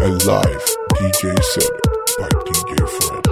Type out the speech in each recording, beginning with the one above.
A live DJ set by DJ Friend.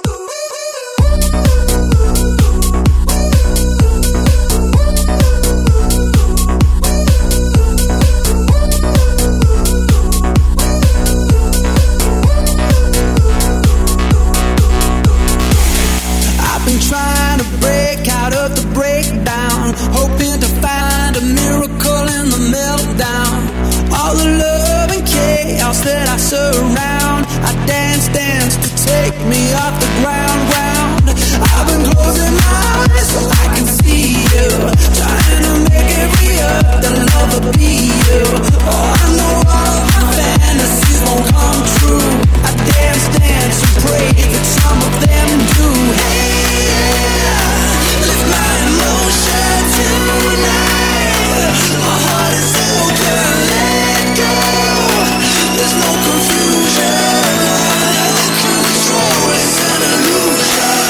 I've been trying to break out of the breakdown, hoping to find a miracle in the meltdown. All the love and chaos that I surround, I dance to take me off the ground. I've been closing my eyes so I can see you, trying to make it real, the love will be you. Oh, I know all of my fantasies won't come true. I dance and pray that some of them do. Hey, lift my emotion tonight. My heart is open, let go. There's no confusion. Control is an illusion.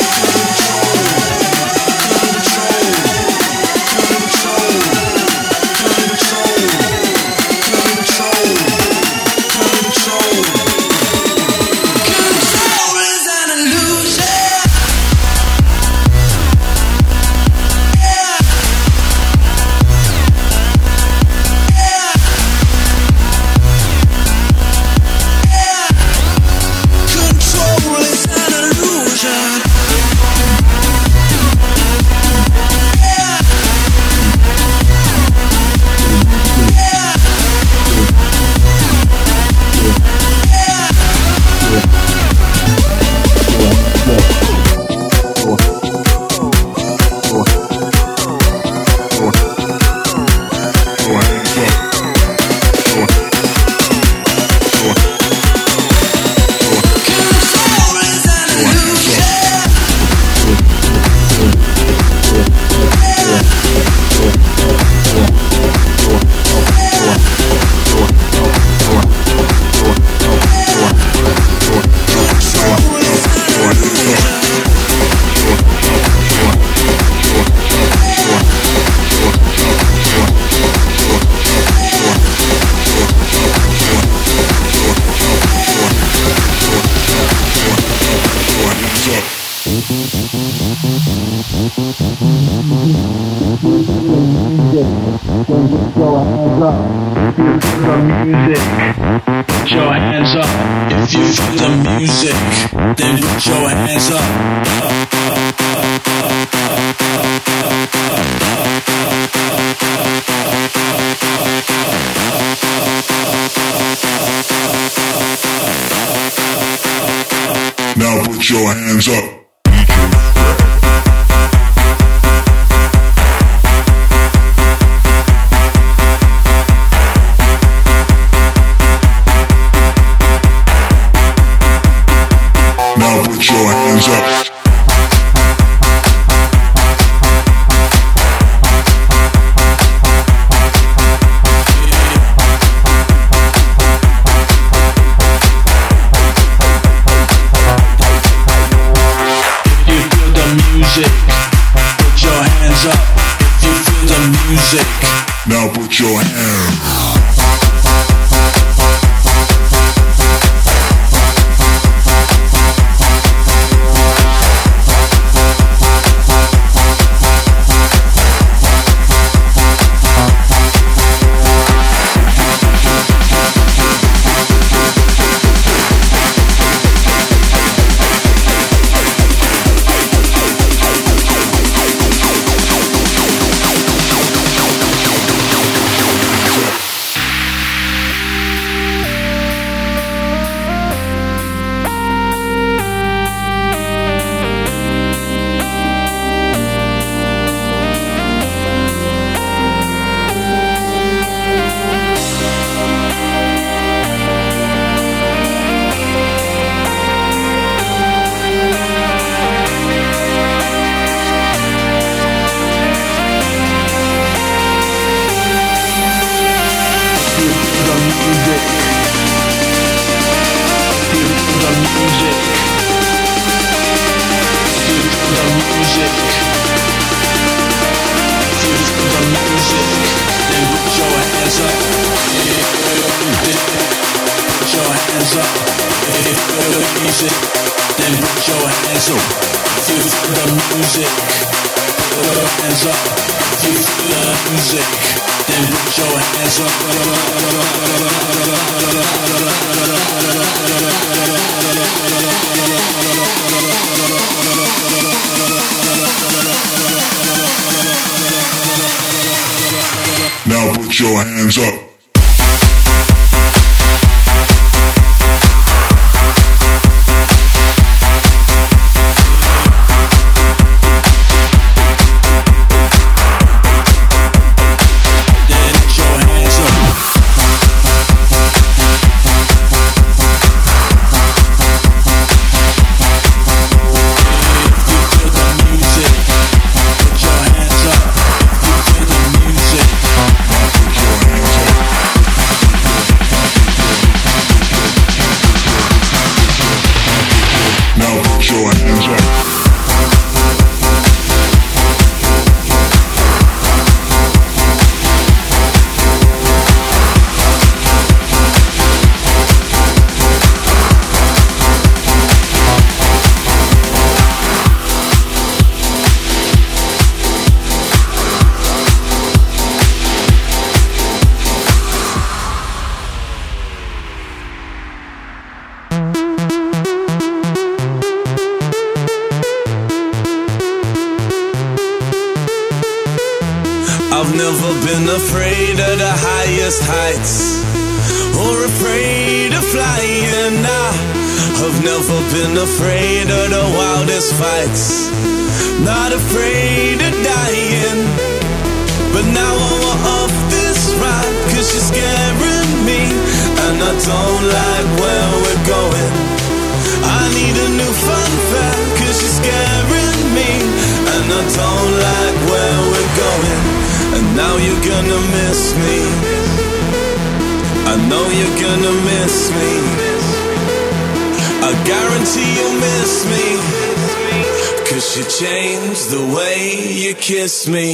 Now put your hands up. Now put your hands up. Now put your hands. Put your hands up. If you feel the music, then put your hands up. If you feel the music, put your hands up. If you feel the music, then put your hands up. Now put your hands up. I've never been afraid of the highest heights or afraid of flying. I've never been afraid of the wildest fights, not afraid of dying. But now I want off this ride, cause you're scaring me, and I don't like where we're going. I need a new fun fact, cause you're scaring me, and I don't like where we're going. And now you're gonna miss me, I know you're gonna miss me, I guarantee you'll miss me, cause you changed the way you kiss me.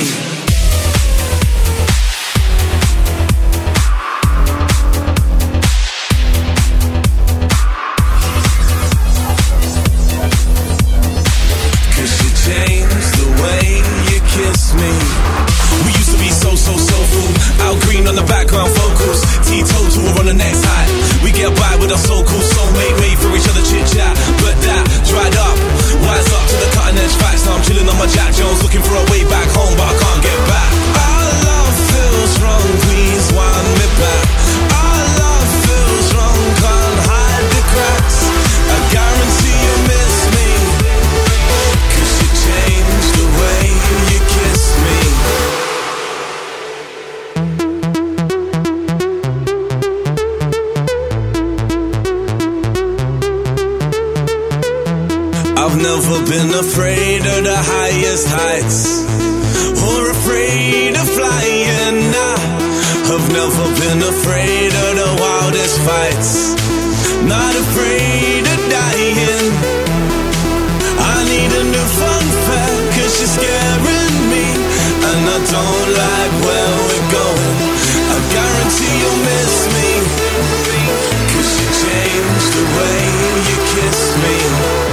Cause you changed the way you kiss me. We used to be so soulful, Al Green on the background vocals, teetotal on the next high. We get by with our so-called soulmate, wait for each other chit-chat, but that dried up. Wise up to the cutting edge facts, now I'm chilling on my Jack Jones, looking for a way back home, but I can't get back. Our love feels wrong, please wind me back. Our love feels wrong, can't hide the cracks. I guarantee you miss me, cause you changed the way you kiss me. I've never been afraid of the highest heights or afraid of flying. I've never been afraid of the wildest fights, not afraid of dying. I need a new fun fact, cause you're scaring me, and I don't like where we're going. I guarantee you'll miss me, cause you changed the way you kiss me.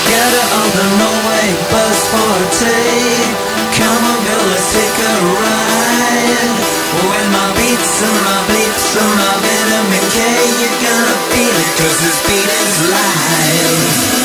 Together on the Norway bus party. Come on girl, let's take a ride. When my beats and my bleeps and my vitamin K, you're gonna feel it, 'cause this beat is live.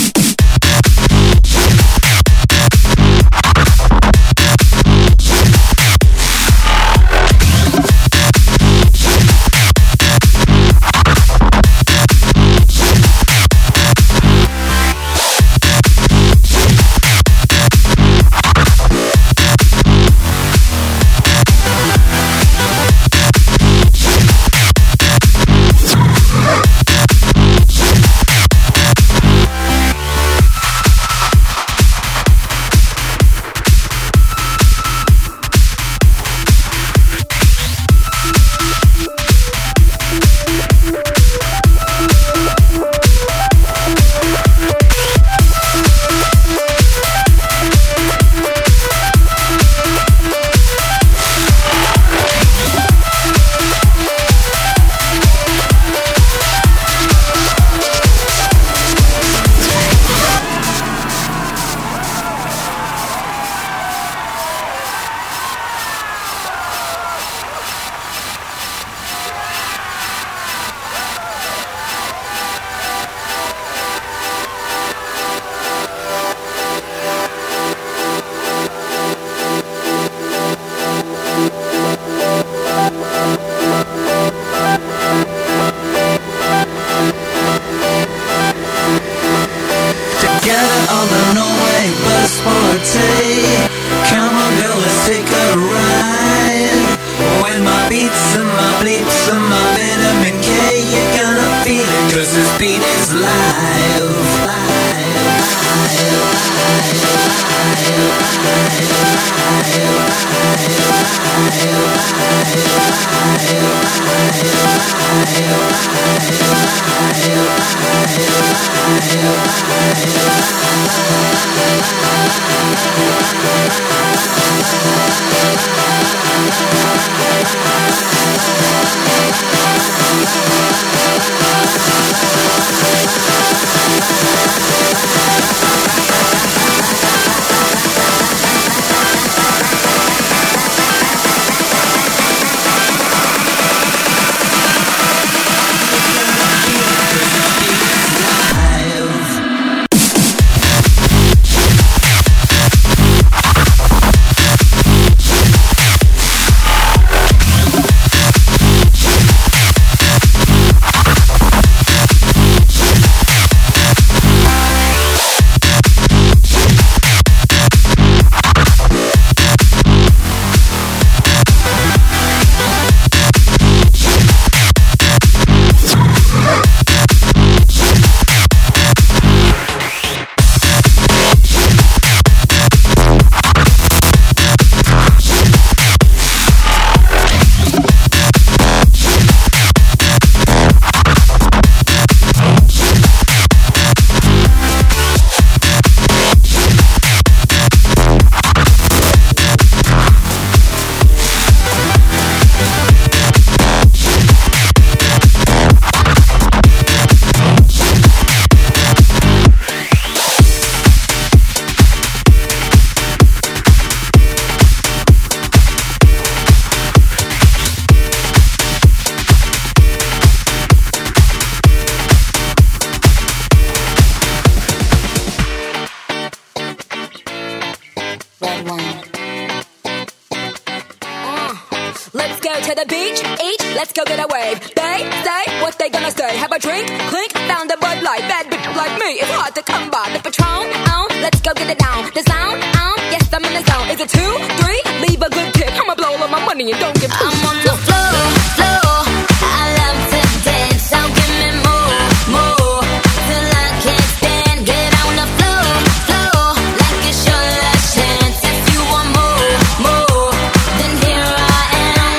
To the beach, eat, let's go get a wave. They say what they gonna say. Have a drink, clink, found a Bud Light. Bad bitch like me, it's hard to come by. The Patron, let's go get it down. The sound, yes, I'm in the zone. Is it 2, 3? Leave a good tip. I'ma blow all of my money and don't give a I'm on the floor, floor. I love to dance, so give me more, more. Till I can't stand, get on the floor, floor. Like it's your last chance. If you want more, more, then here I am.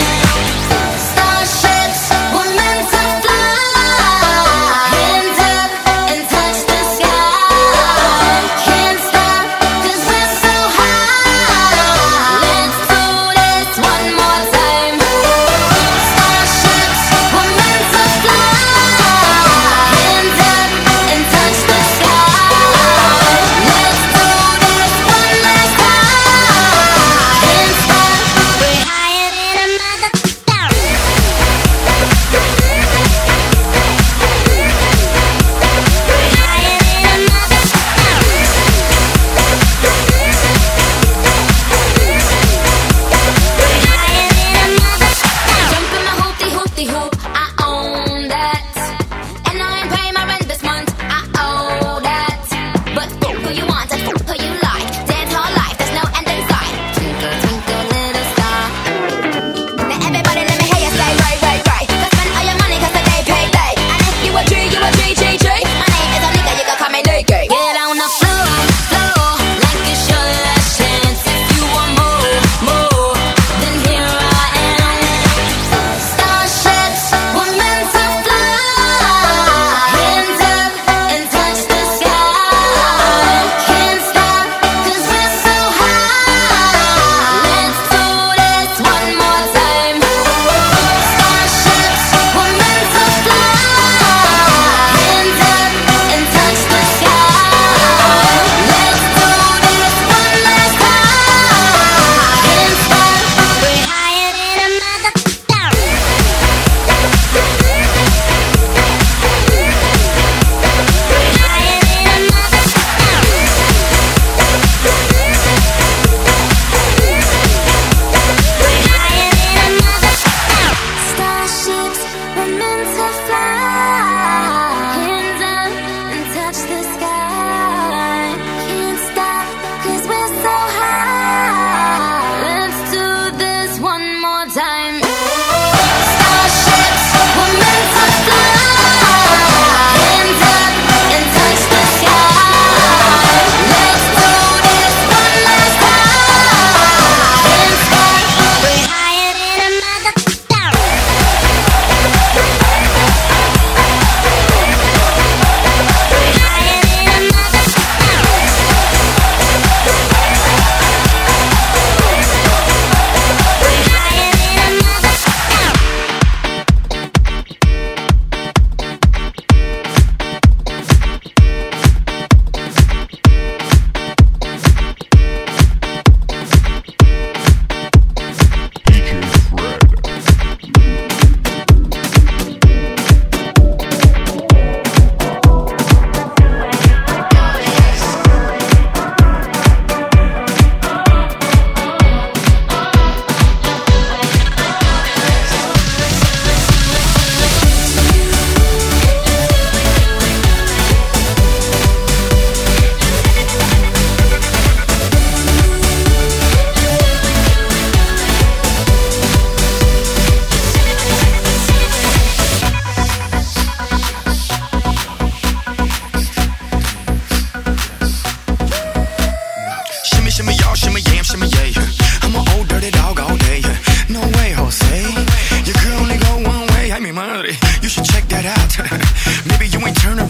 Starships were meant to fly. Hands up and touch the sky. Can't stop 'cause we're so high. Let's do this one more time.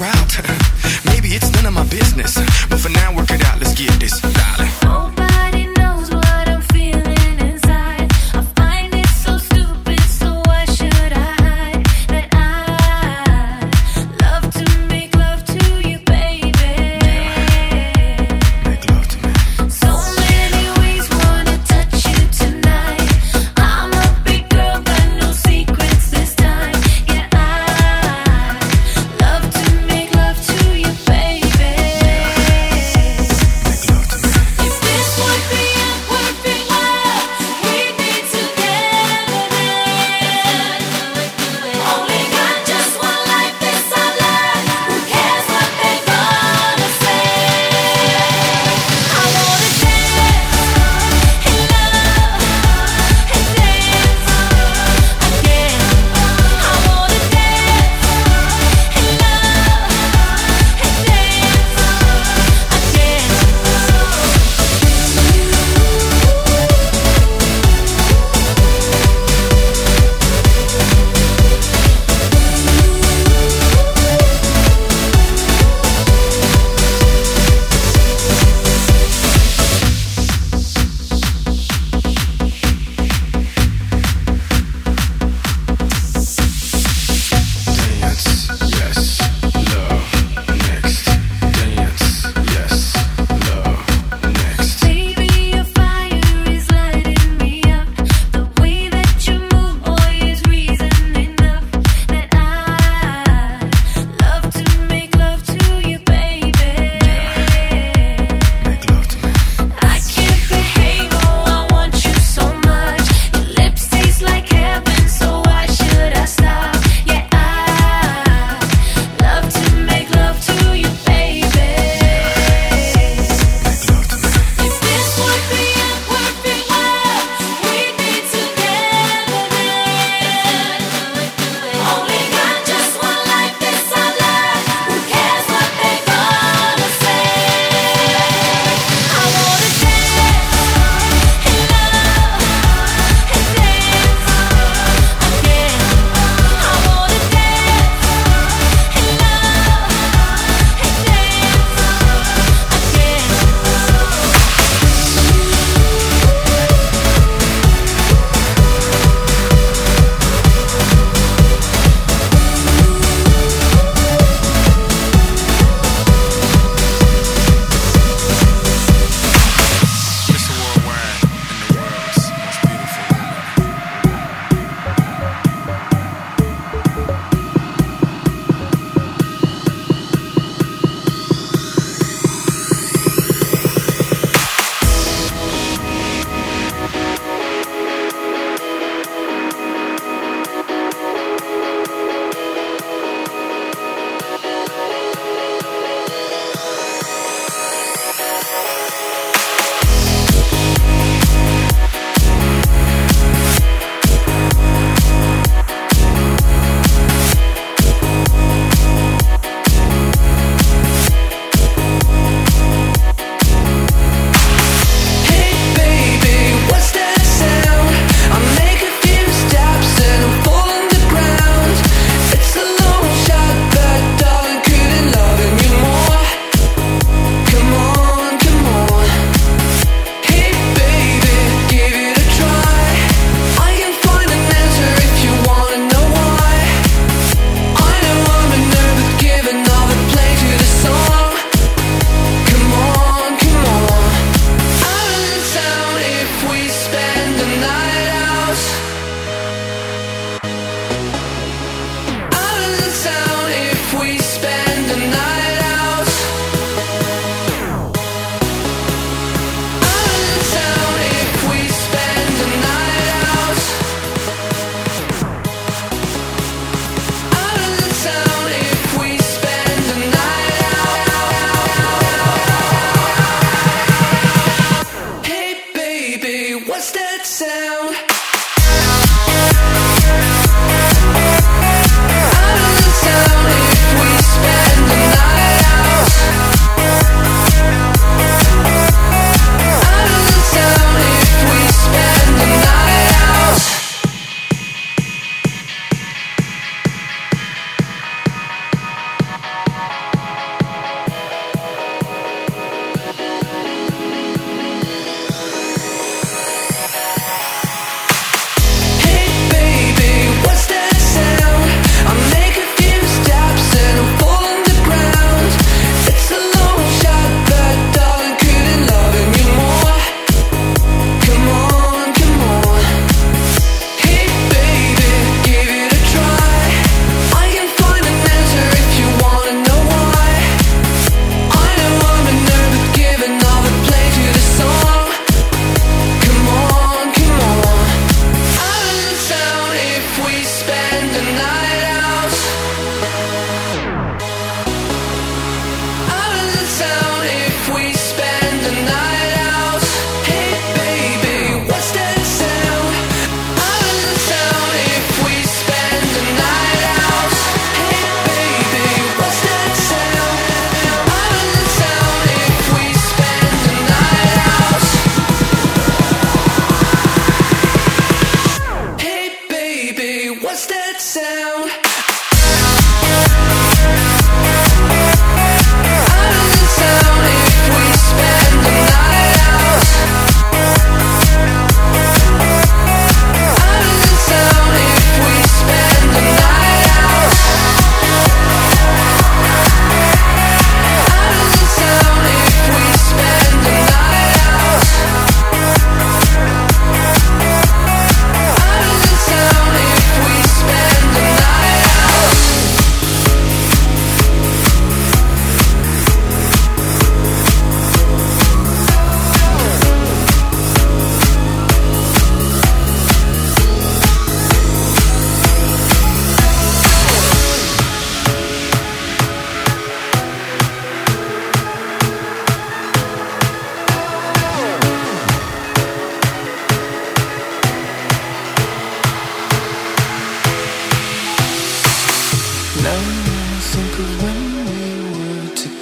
out. Maybe it's none of my business, but for now, work it out. Let's get this, darling. Nobody knows what I'm feeling inside. I find it so stupid, so why should I hide that I love to make love to you, baby? Make love to me. So many ways wanna touch you tonight. I'm a big girl, got no secrets this time. Yeah, I love to make love to you, baby. Make love to me.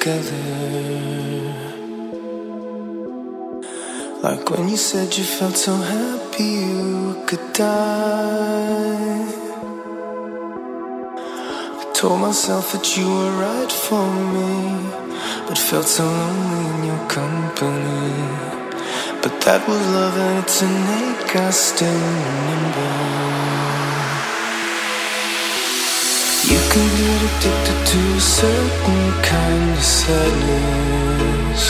together. Like when you said you felt so happy you could die. I told myself that you were right for me, but felt so lonely in your company. But that was love and it's an ache I still remember. You can get addicted to a certain kind of sadness,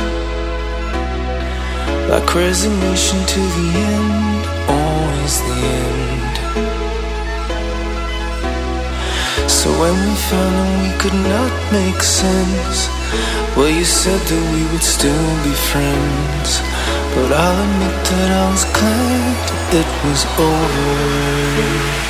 like resignation to the end, always the end. So when we found that we could not make sense, well, you said that we would still be friends. But I'll admit that I was glad it was over.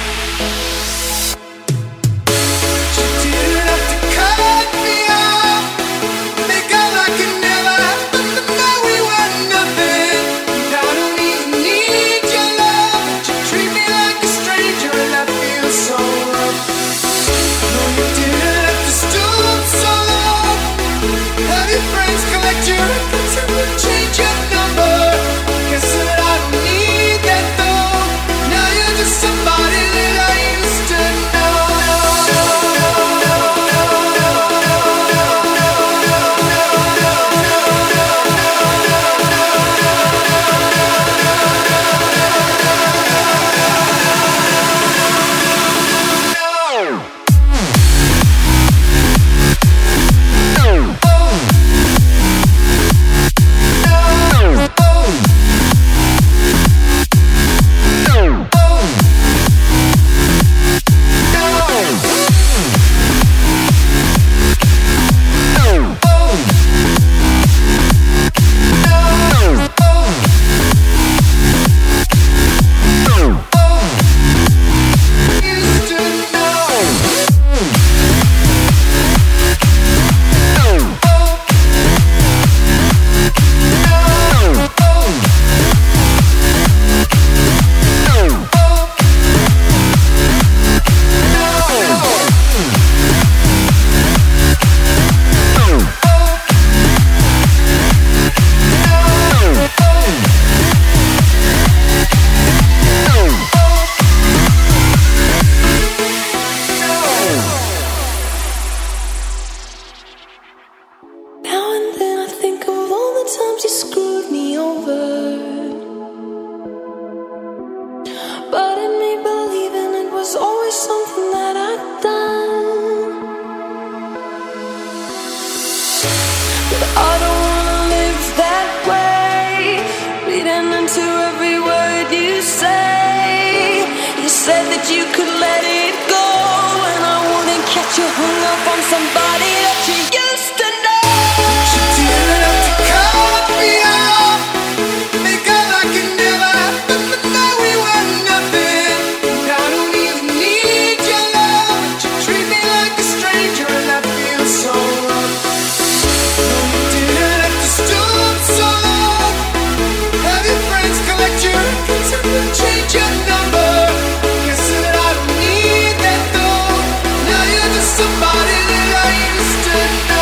Somebody that I used to know.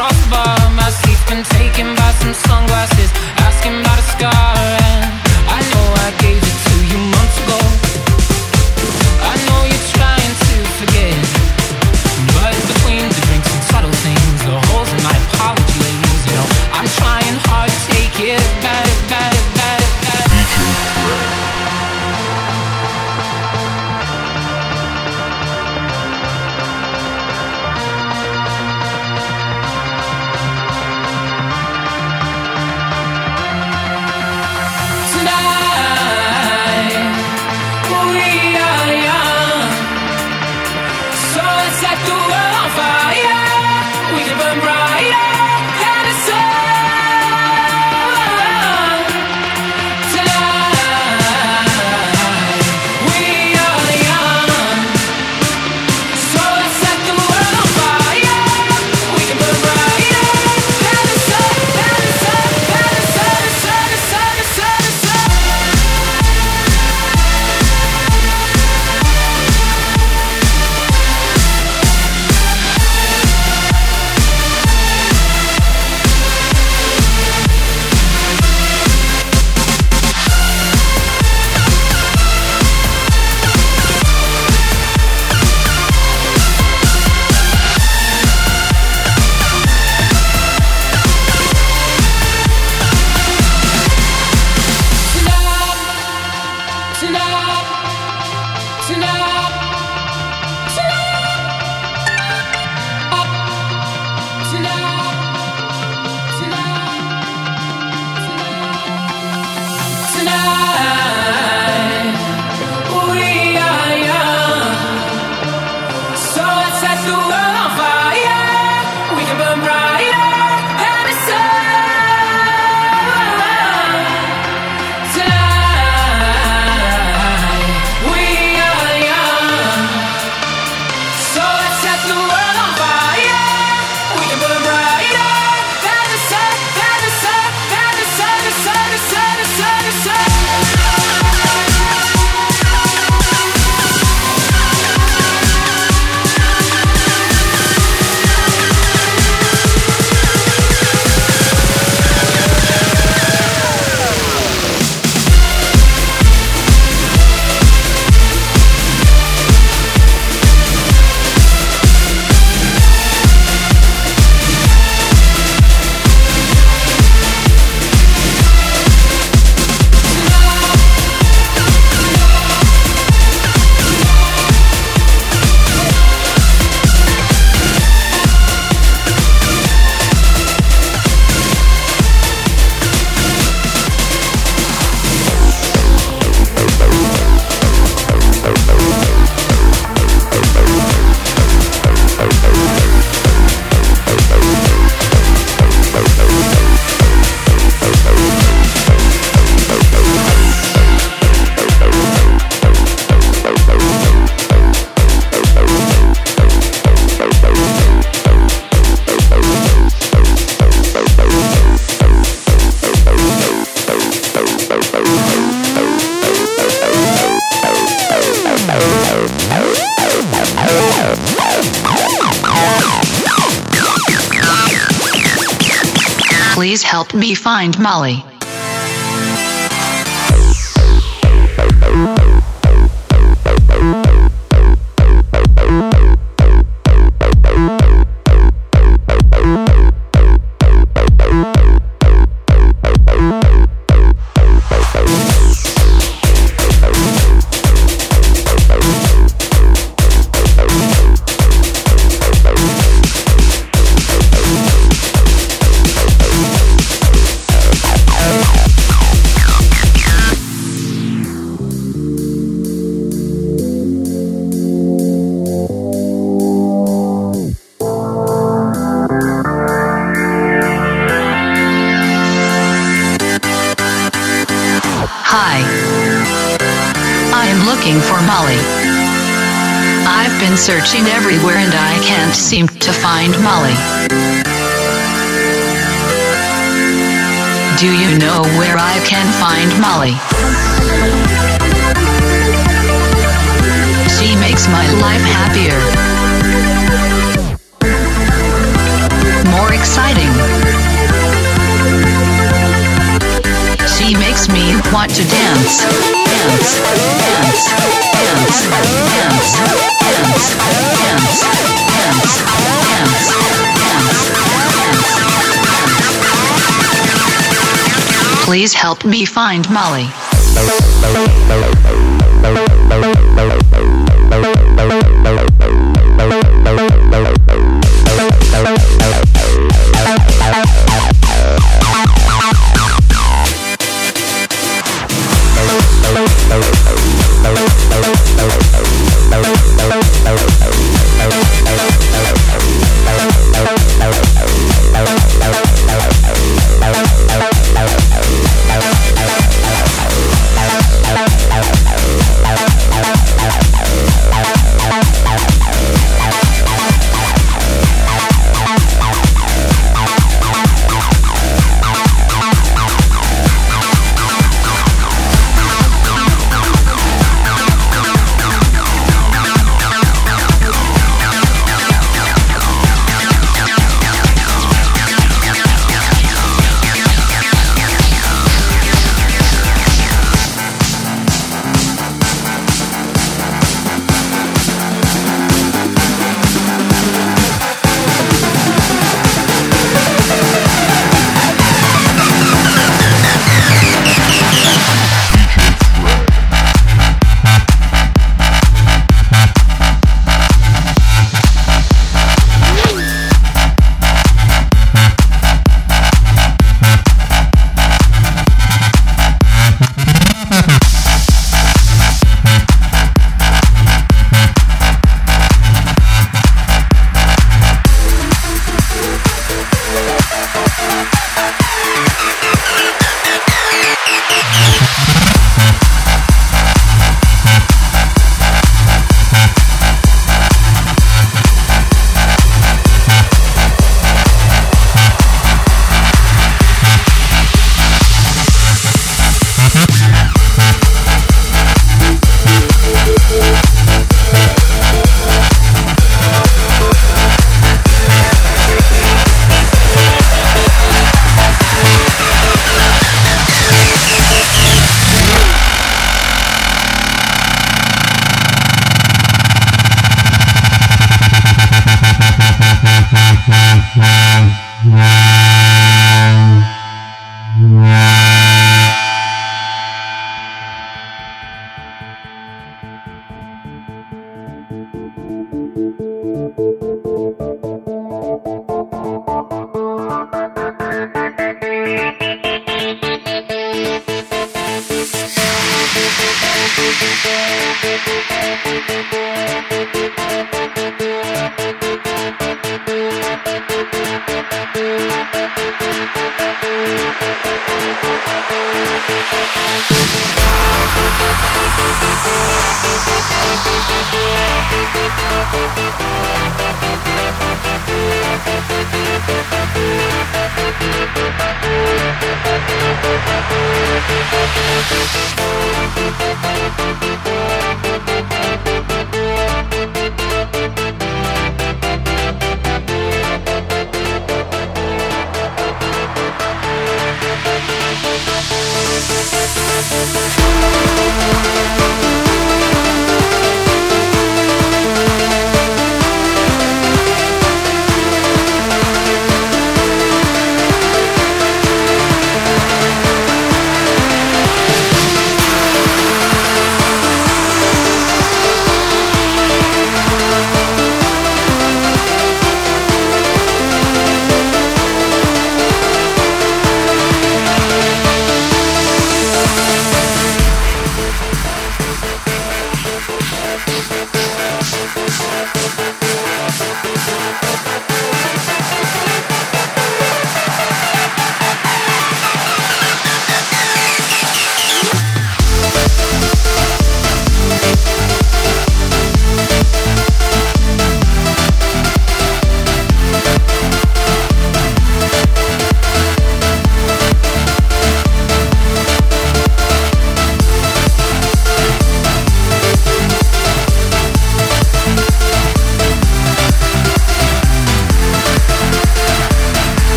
across the bar. My seat's been taken by some sunglasses, asking about a scar. And I know I gave it to you months ago. I know you're trying to forget, but between the drinks and subtle things, the holes in my apologies, you know, I'm trying hard to take it back, back, back, back. Please help me find Molly. Hi. I am looking for Molly. I've been searching everywhere and I can't seem to find Molly. Do you know where I can find Molly? She makes my life happier, more exciting. to dance, dance, dance, dance, dance, dance, dance, dance, dance, dance. Please help me find Molly.